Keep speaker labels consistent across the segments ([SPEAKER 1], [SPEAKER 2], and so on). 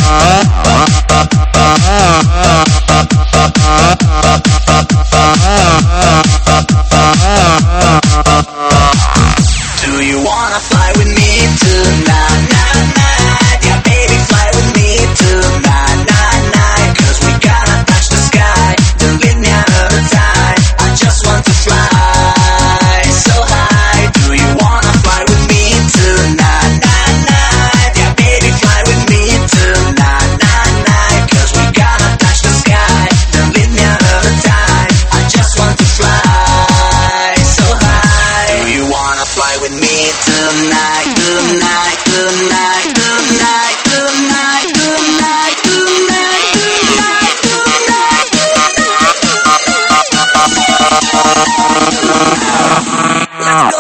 [SPEAKER 1] Do you wanna fly with me tonight? Night, night. Yeah, baby, fly with me tonight. Night, night. 'Cause we gotta touch the sky. Don't leave me another time. I just want to fly so high. Do you wanna fly with me tonight? Night, night. Yeah, baby, fly with me tonight. Night, night. 'Cause we gotta touch the sky. Don't leave me another time. I just want to fly so high. Do you wanna fly with me tonight? Tonight, tonight, tonight, tonight, tonight, tonight, tonight, tonight. Let's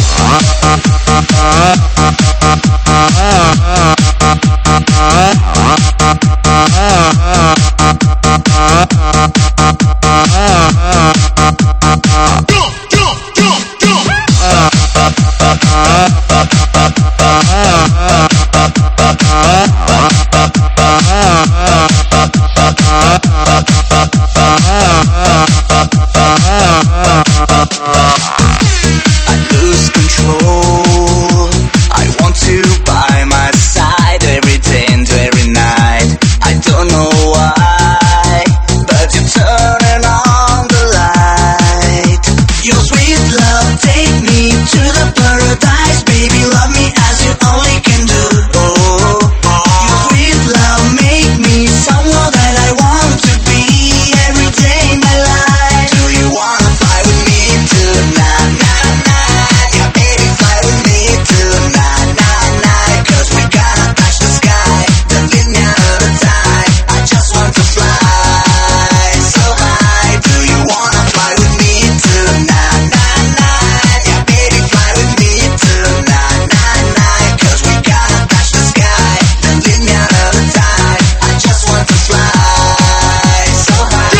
[SPEAKER 1] I lose control. I want you by my side every day and every night. I don't know why, but you're turning on the light. Your sweet love, take me to the paradise. Baby, love me as you only can do. Your sweet love, make me someone that I want to be every day in my life. Do you wanna fly with me tonight? Night, night. Yeah, baby, fly with me tonight. Night, night. 'Cause we gotta touch the sky. Don't leave me another time. I just want to fly so high. Do you wanna fly with me tonight? Night, night. Yeah, baby, fly with me tonight. Night, night. 'Cause we gotta touch the sky. Don't leave me another time. I just want to fly so high.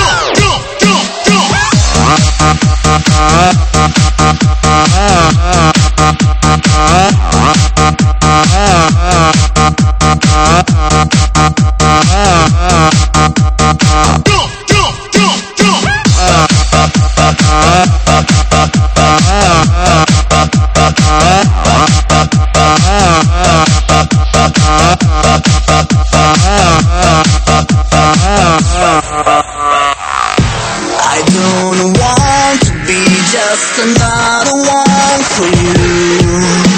[SPEAKER 1] I don't want to be just another one for you.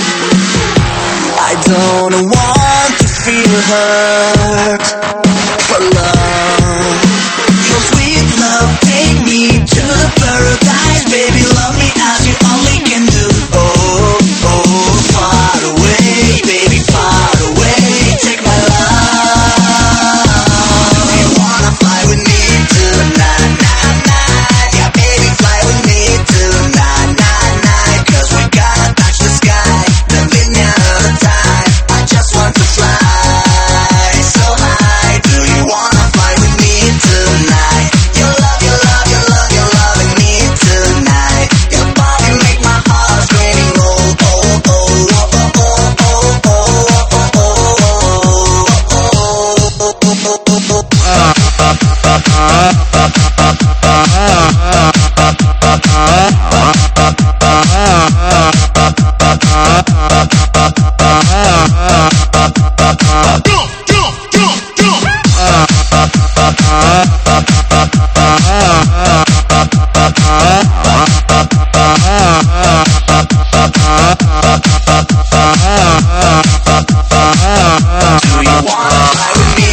[SPEAKER 1] I don't want to feel hurt for love. Your sweet love, take me to the paradise. Baby, love me as you only can do. Oh, oh, far away, baby, far away. Take my love. Do you wanna fly with me tonight? Night, night. Yeah, baby, fly with me tonight. Night, night. 'Cause we gotta touch the sky. Don't leave me another time. I just want to fly so high. Do you wanna fly with me tonight? Your love, your love, your love, you're loving me tonight. Your body make my heart screaming. Oh, oh, oh, oh, oh, oh, oh, oh, oh, do you wanna fly with me?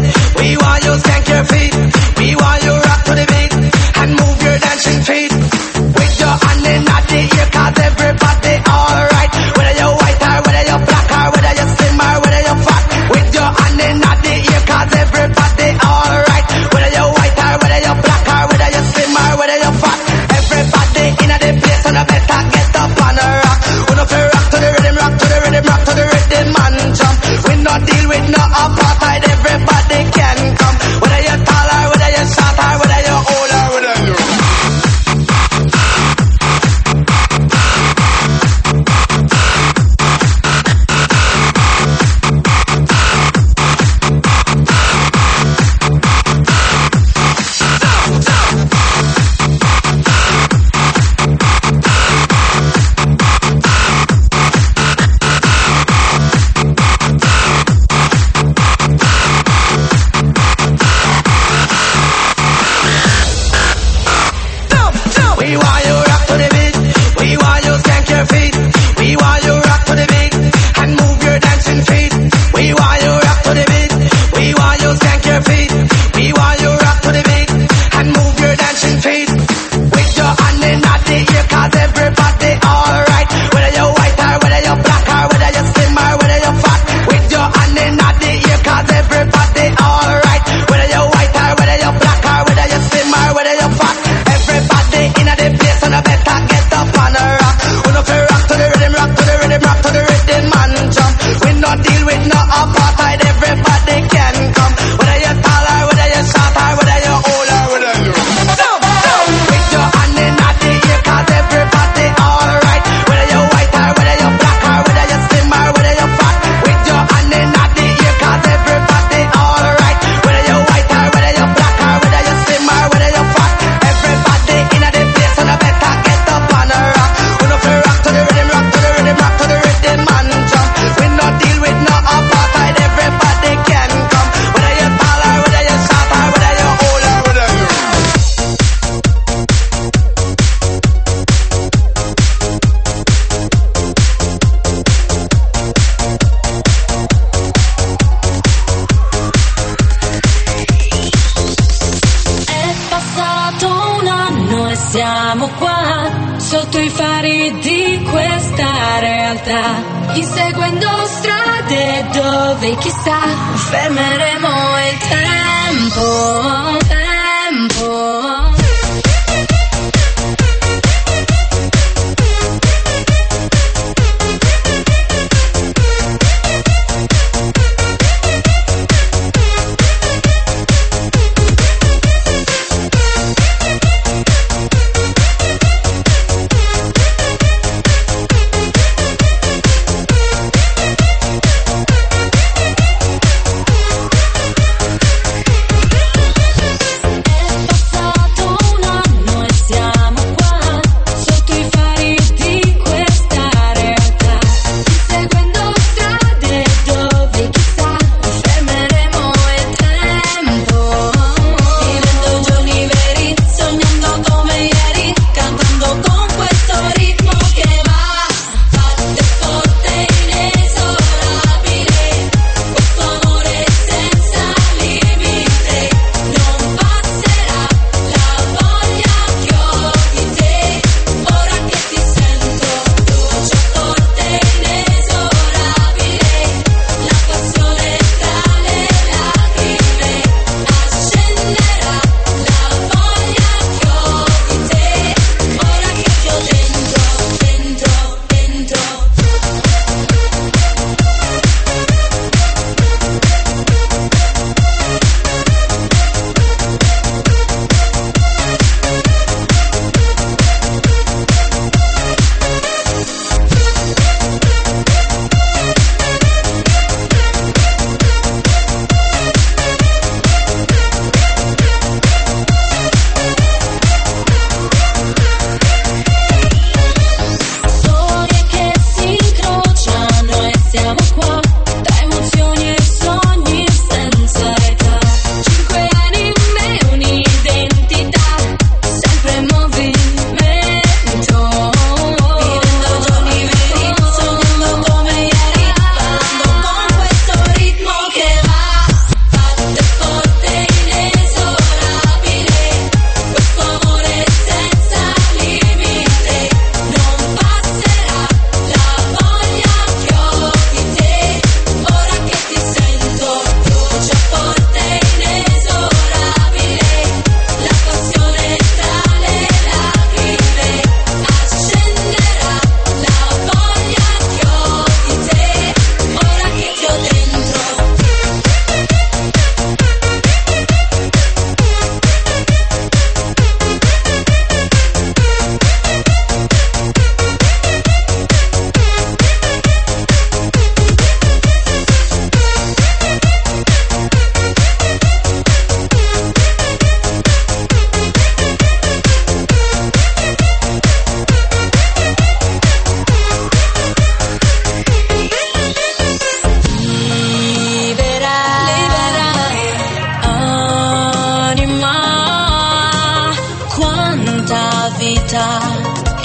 [SPEAKER 1] We want you rock to the beat and move your dancing feet.
[SPEAKER 2] inna the place and I better get up on a rock. We no fi rock to the rhythm, rock to the rhythm, rock to the rhythm and jump. We no deal with no apartheid, everybody can come. Whether you're tall or whether you're short or whether you're old or whether you're
[SPEAKER 3] siamo qua, sotto i fari di questa realtà, inseguendo strade dove chissà fermeremo il tempo.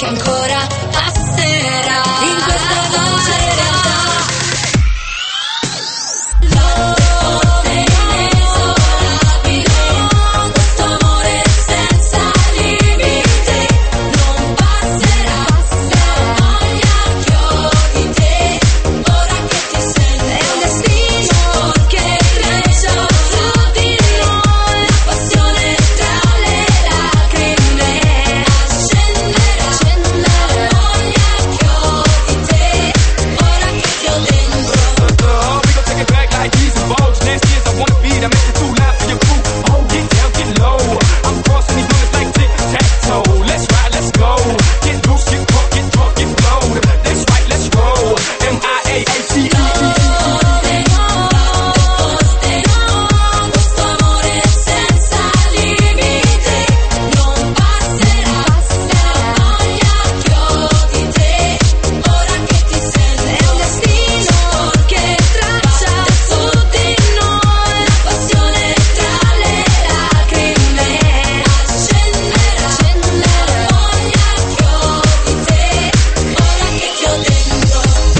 [SPEAKER 3] che ancora passerà in questa dolce realtà. Questo amore senza limiti non passerà. Voglia che ho di te, ora che ti sento. È un destino che traccia su di noi. La passione tra le lacrime accenderà. Voglia che ho di te, ora che ti ho dentro.
[SPEAKER 4] We gon' take it back like these and bulge. Nasty as I wanna be, that makes it too loud for your crew. Oh, get down, get low. I'm crossing these limits like tic-tac-toe. Let's ride, let's go. Get loose, get drunk, get blowed. That's right, let's roll. M-I-A-A-C-E.
[SPEAKER 3] Questo amore senza limiti non passerà. Voglia che ho di te, ora che ti sento. È un destino che traccia su di noi. La passione tra le lacrime accenderà. Voglia che ho di te, ora che ti ho dentro.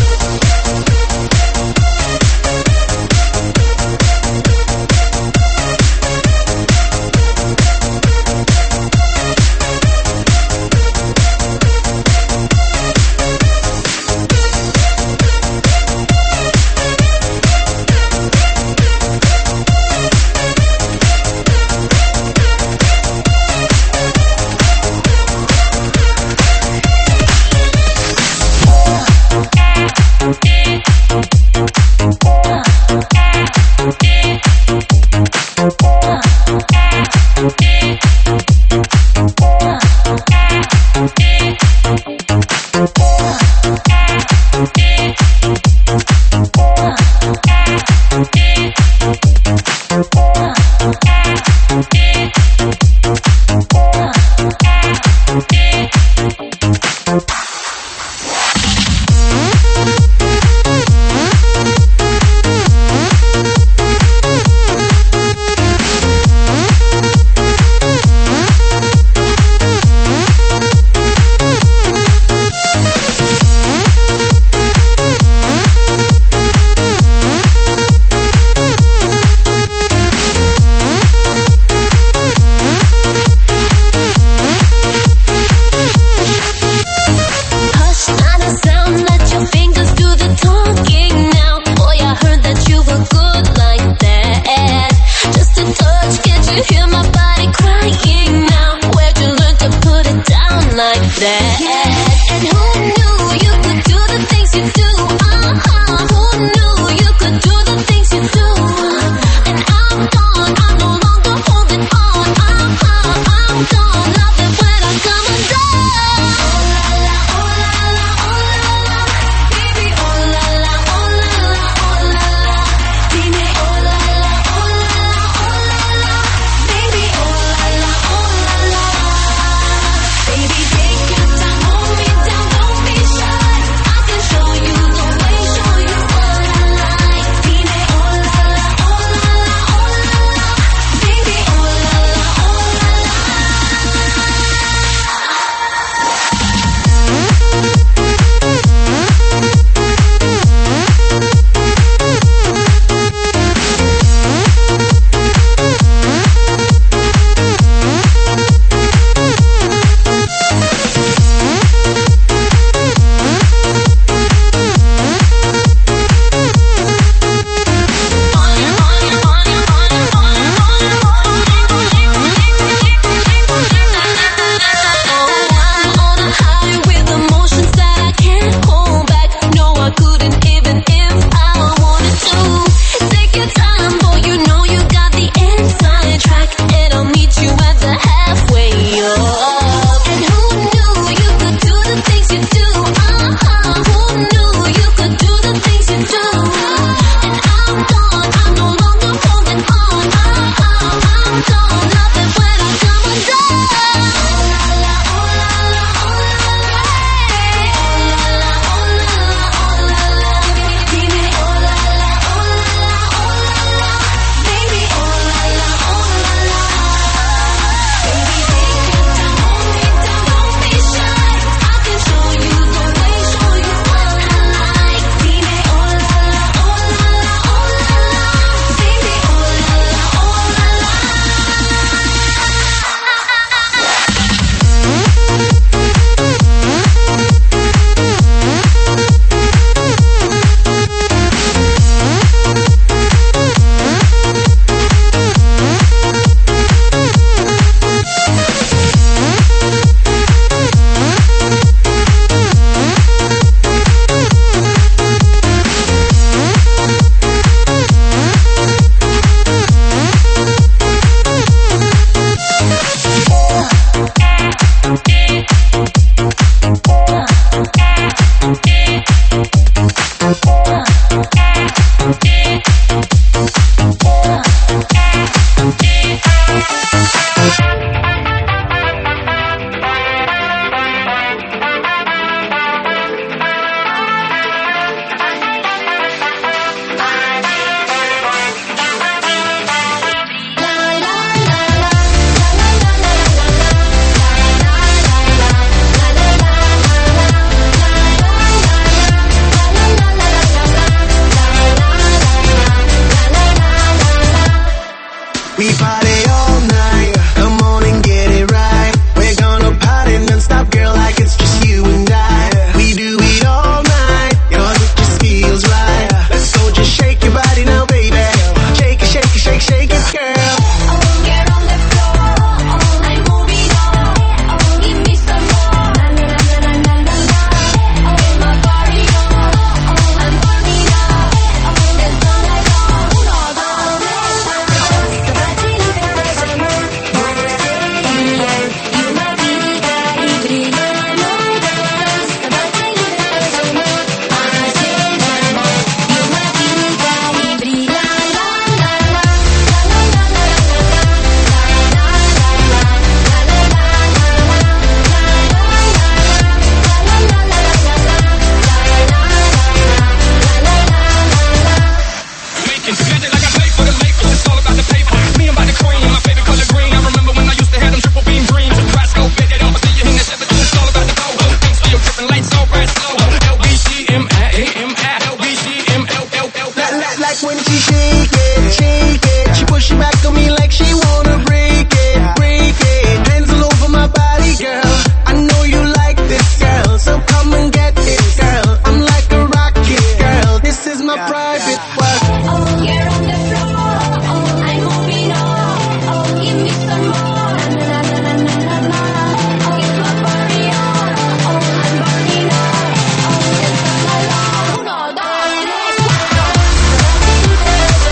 [SPEAKER 3] Hush, not a sound, let your fingers do the talking now. Boy, I heard that you were good like that. Just a touch, can't you hear my body crying now? Where'd you learn to put it down like that? And who knew you could do the things you do? Who knew you could do the things you do? And I'm gone, I'm no longer holding on. I'm done, love it when I come undone. Oh la la, oh la la, baby, oh la la, oh la la, oh la la. Dime oh la la, oh la la, oh la la, baby, oh la la, oh la la. Baby, take your time, oh
[SPEAKER 2] she shake it, shake it. She push it back on me like she wanna break it, break it. Hands all over my body, girl. I know you like this, girl, so come and get it, girl. I'm like a rocket, girl. This is my private world.
[SPEAKER 3] Oh, you're on the floor. Oh, I'm moving on. Oh, give me some more. Na na na na na na. Oh, get my body on. Oh, I'm burning up. Oh, dance all along. 1, 2, 3, 4.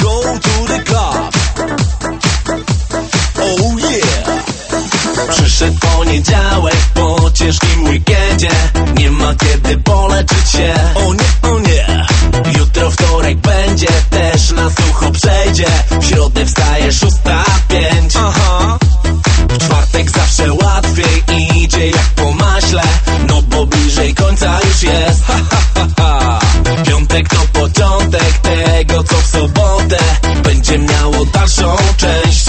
[SPEAKER 5] go to the club. Oh yeah. Przyszedł poniedziałek po ciężkim weekendzie. Nie ma kiedy poleczyć się. O nie. Jutro wtorek będzie, też na sucho przejdzie. W środę wstaje 6:05. Aha. W czwartek zawsze łatwiej idzie jak po maśle. No bo bliżej końca już jest. Piątek to początek tego, co w sobotę będzie miało dalszą część.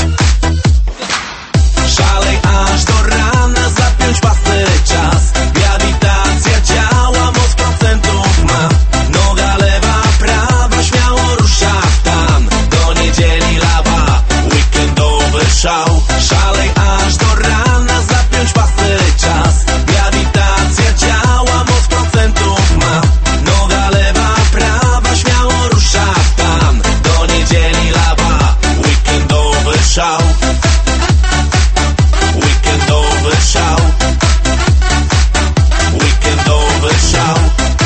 [SPEAKER 5] Szalej aż do rana, zapiąć pasy czas. Grawitacja działa, moc procentów ma. Noga lewa, prawa, śmiało rusza w tan. Do niedzieli lawa, weekendowy szał. Szalej aż do rana, zapiąć pasy czas. Grawitacja działa, moc procentów ma. Noga lewa, prawa, śmiało rusza w tan. Do niedzieli lawa, weekendowy szał. Weekendowy szał. Weekendowy szał.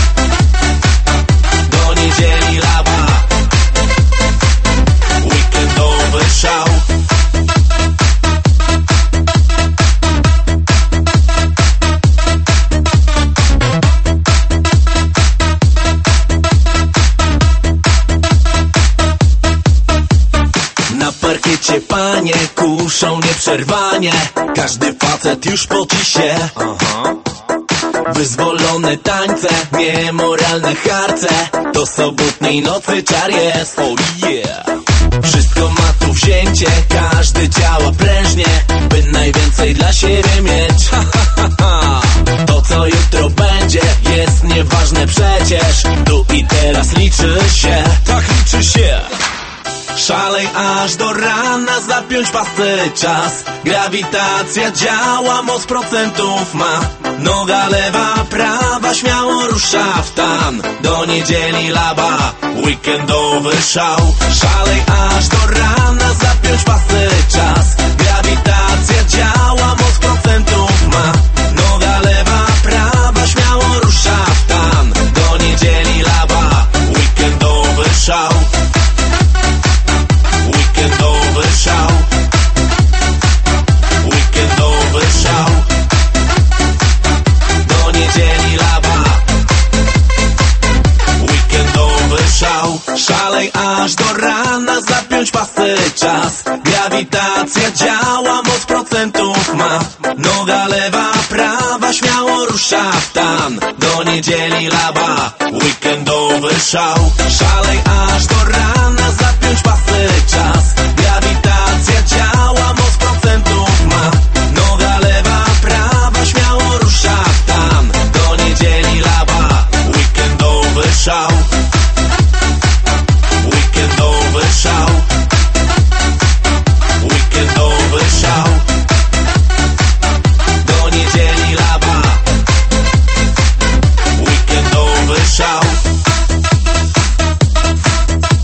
[SPEAKER 5] Do niedzieli lawa. Weekendowy szał. Na parkiecie panie kuszą nieprzerwanie. Każdy facet już poci się. Wyzwolone tańce, niemoralne harce. To sobotniej nocy czar jest. Oh yeah. Wszystko ma tu wzięcie, każdy działa prężnie, by najwięcej dla siebie mieć. To co jutro będzie jest nieważne przecież. Tu i teraz liczy się. Tak liczy się. Szalej aż do rana, zapiąć pasy czas. Grawitacja działa, moc procentów ma. Noga lewa, prawa, śmiało rusza w tan. Do niedzieli laba, weekendowy szał. Szalej aż do rana, zapiąć pasy czas. Grawitacja działa, moc procentów ma. Noga lewa, prawa, śmiało rusza w tan. Do niedzieli laba, weekendowy szał. Weekendowy szał. Weekendowy szał. Do niedzieli laba. Weekendowy szał. Szalej aż do rana, zapiąć pasy czas. Grawitacja działa, moc procentów ma. Noga lewa, prawa, śmiało rusza w tan. Do niedzieli laba. Weekendowy szał. Szalej aż do rana, zapiąć pasy czas. Grawitacja działa, moc procentów ma. Noga lewa, prawa, śmiało rusza w tan. Do niedzieli laba. Weekendowy szał. Weekendowy szał. Weekendowy szał. Do niedzieli laba. Weekendowy szał.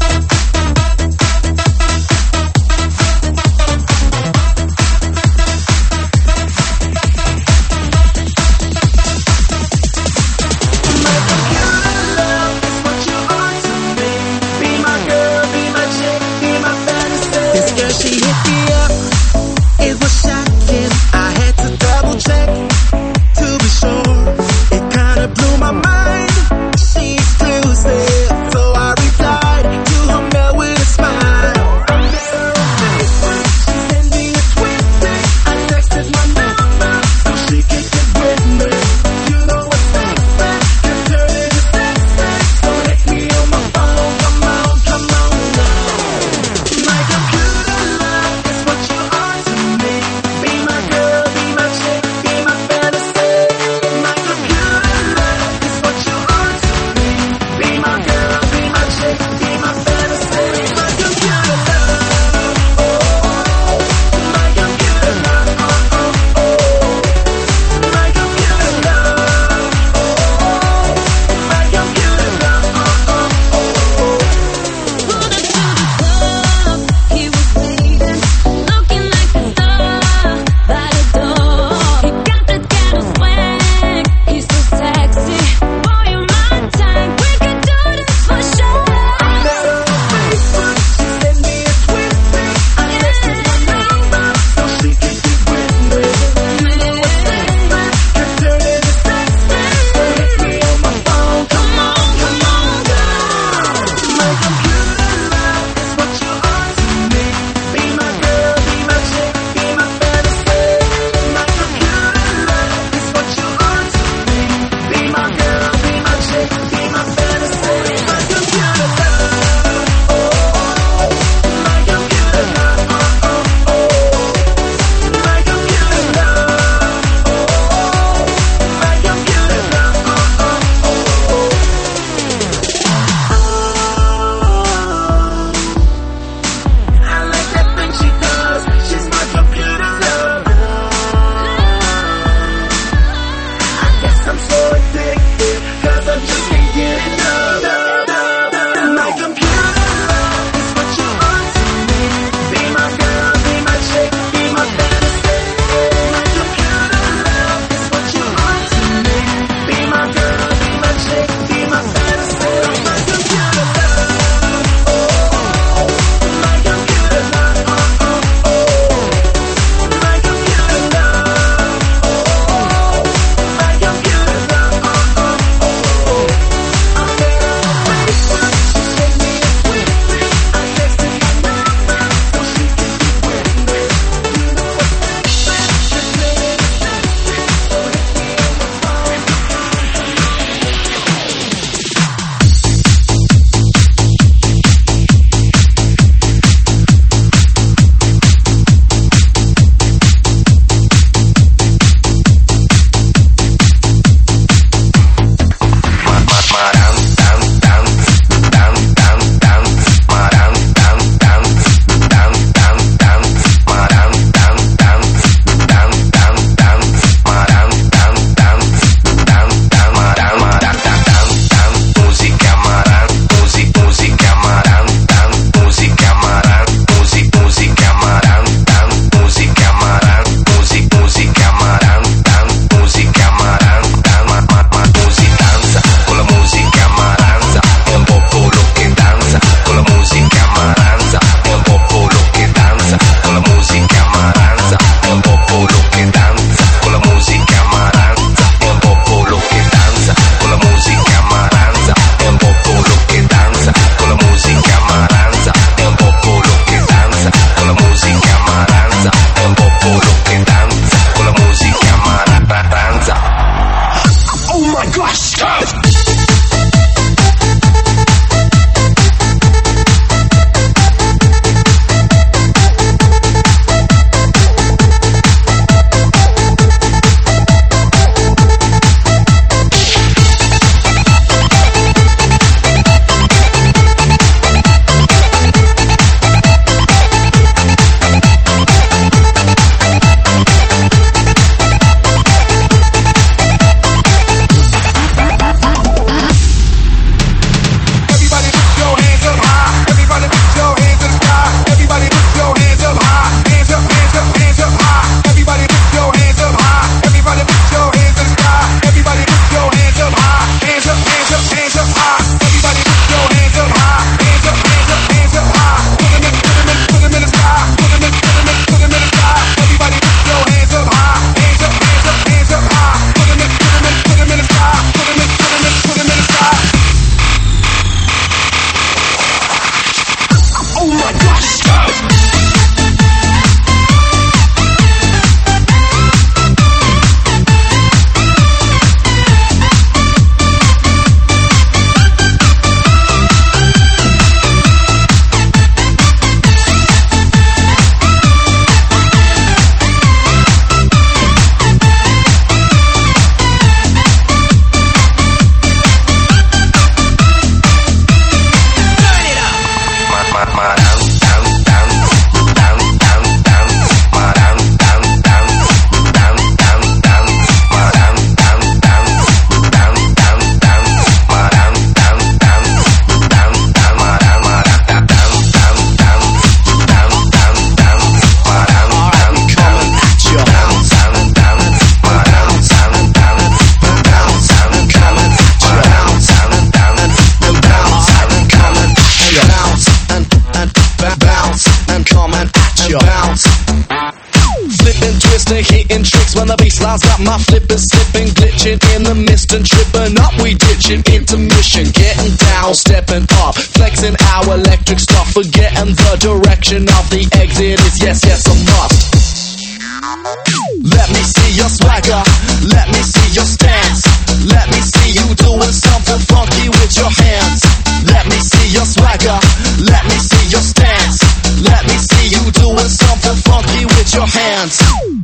[SPEAKER 6] When the bassline's got my flippin', slipping, glitching in the mist and tripping up, we ditching intermission, getting down, stepping up, flexing our electric stuff, forgetting the direction of the exit is yes, yes, a must. Let me see your swagger, let me see your stance, let me see you doing something funky with your hands. Let me see your swagger, let me see your stance, let me see you doing something funky with your hands.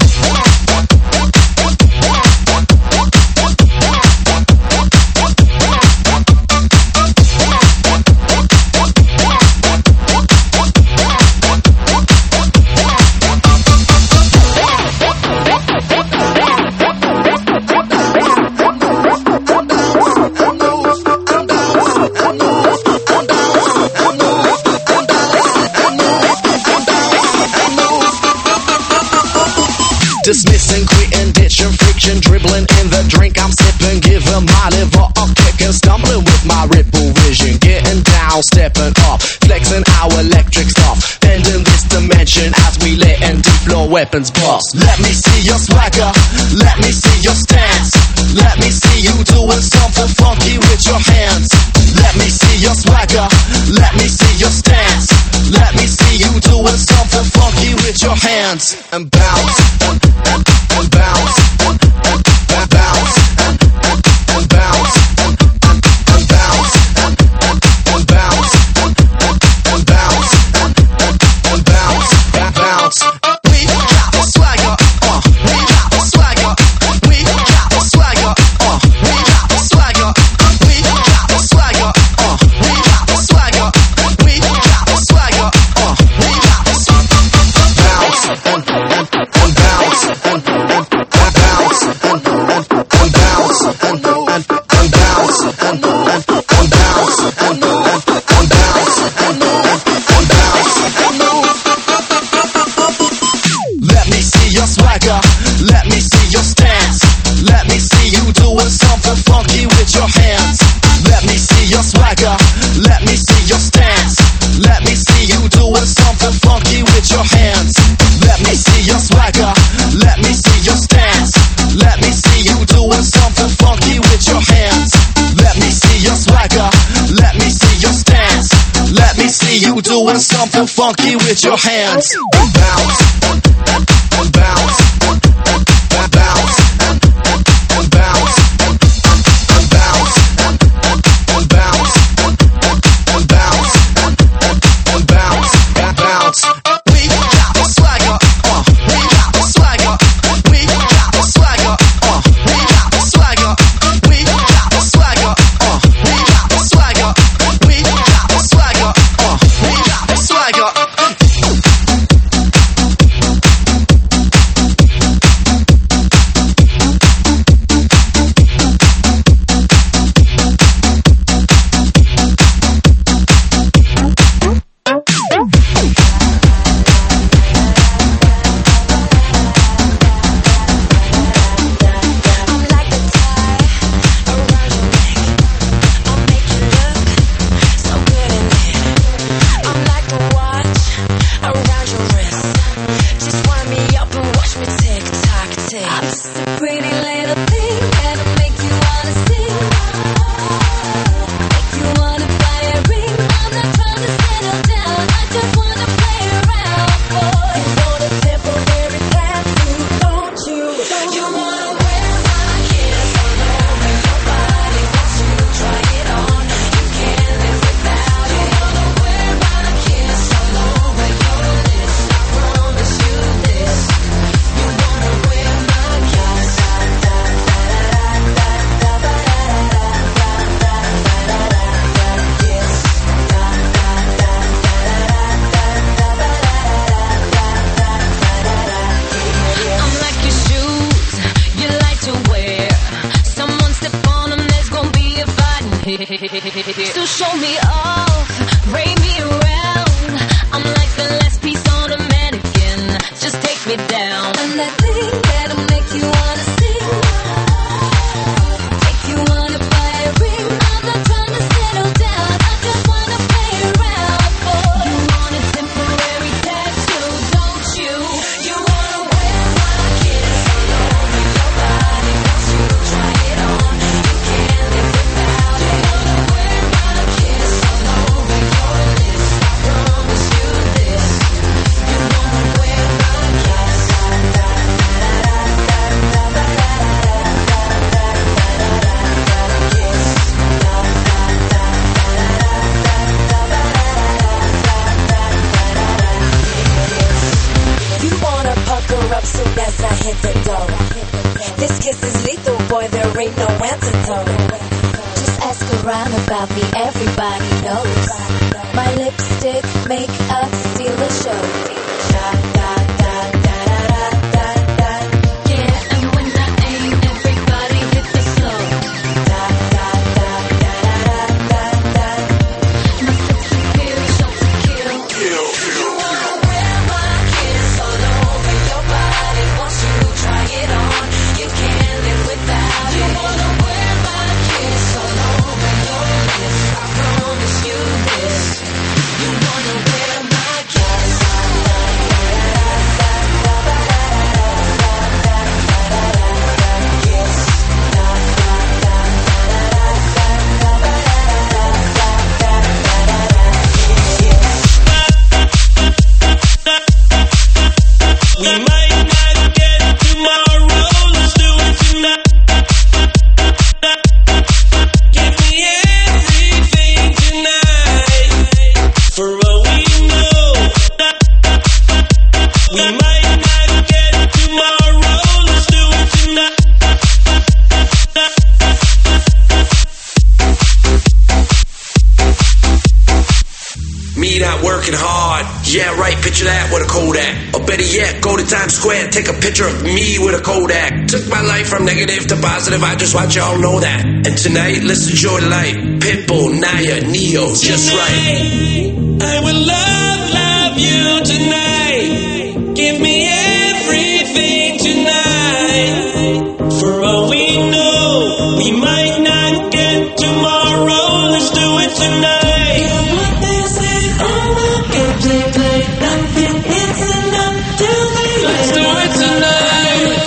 [SPEAKER 6] Dismissing, quitting, ditching, friction, dribbling in the drink I'm sipping, giving my liver a kick and stumbling with my ripple vision, getting down, stepping up, flexing our electric stuff, bending this dimension as we letting deep floor weapons bust. Let me see your swagger, let me see your stance, let me see you doing something funky with your hands. Let me see your swagger, let me see your stance, let me see you doing something funky with your hands. And bounce, and bounce, and bounce, and bounce, and bounce, and bounce, and bounce, and bounce, and bounce. We got the swagger, we got the swagger, we got the swagger, we got the swagger, we got the swagger, we got the swagger, we got the swagger, we got the bounce and bounce and bounce and bounce and bounce and bounce and bounce and let me see your swagger, let me see your stance, let me see you doing something funky with your hands. Let me see your swagger, let me see your stance, let me see you doing something funky with your hands. Let me see your swagger, let me see your stance, let me see you doing something funky with your hands. Let me see your swagger, let me see your stance, let me see you doing something funky with your hands. And bounce, and bounce, and bounce, and bounce, and bounce, and bounce, and bounce, and bounce, and bounce. We got the swagger, we got the swagger, we got the swagger, we got the swagger, we got the swagger, we got the swagger, we got the swagger, we got the swagger.
[SPEAKER 3] So show me off, bring me around. I'm like the last piece on a mannequin. Just take me down. I'm that thing that'll make you wanna sing, make you wanna buy a ring. I'm not trying to settle down, I just wanna play around. Boy, you want a temporary tattoo, don't you? You wanna wear my kiss all over your body. Once you try it on, you can't live without it. You wanna wear my kiss all over your lips. I promise you this. You wanna wear my kiss.
[SPEAKER 7] You wanna pucker up soon as I hit the door. This kiss is lethal, boy, there ain't no antidote. Just ask around about me, everybody knows. My lipstick, makeup, steal the show.
[SPEAKER 3] Yeah, and when I aim, everybody hit the floor. My sex appeal, shot to kill. You wanna wear my kiss all over your body. Once you try it on, you can't live without it. You wanna wear my kiss all over your lips. I promise you this. You wanna wear my kiss.
[SPEAKER 5] We might not get tomorrow, let's do it tonight. Give me everything tonight. For all we know, we might not get tomorrow, let's do it tonight. Me not working hard, yeah right, picture that with a Kodak. Or better yet, go to Times Square, take a picture of me with a Kodak. Took my life from negative to positive, I just want y'all know that. And tonight, let's enjoy the life. Pitbull, Naya, Neo, just right. I will love you tonight. Give me everything tonight. For all we know, we might not get tomorrow, let's do it tonight. Let's do it tonight.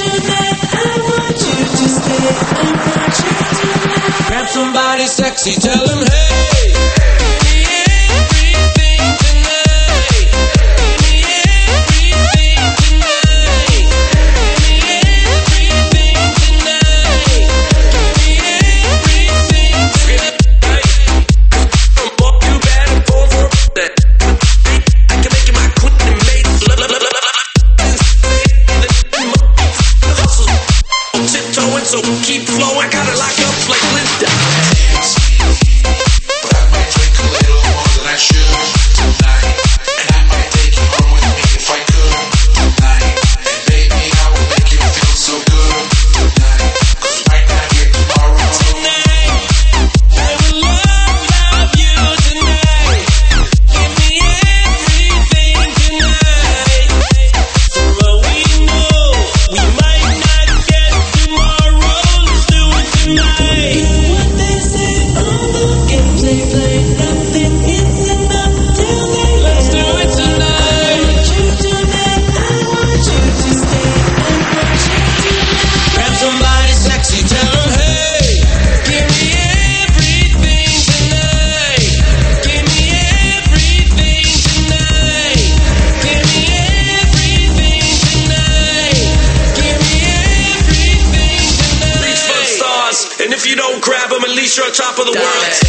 [SPEAKER 5] Grab somebody sexy, tell them hey. Give me everything tonight. Give me everything tonight. Give me everything tonight. Give me everything tonight. You better fall for that. I can make you my queen and mate. Tiptoeing, so keep flowing. I gotta lock up like Linda.
[SPEAKER 8] But I might drink a little more than I should tonight. And I might take you home with me if I could tonight. And baby, I will make you feel so good tonight. 'Cause might not get tomorrow.
[SPEAKER 5] Tonight, I will love you tonight. Give me everything tonight. For all we know, we might not get tomorrow. Let's do it tonight. What they say on the game, play nothing is enough till they let's do it tonight. I want you to stay. I want you tonight. Grab somebody sexy, tell them hey. Give me everything tonight. Give me everything tonight. Give me everything tonight. Give me everything tonight. Reach for the stars, and if you don't grab them, at least you're on top of the world.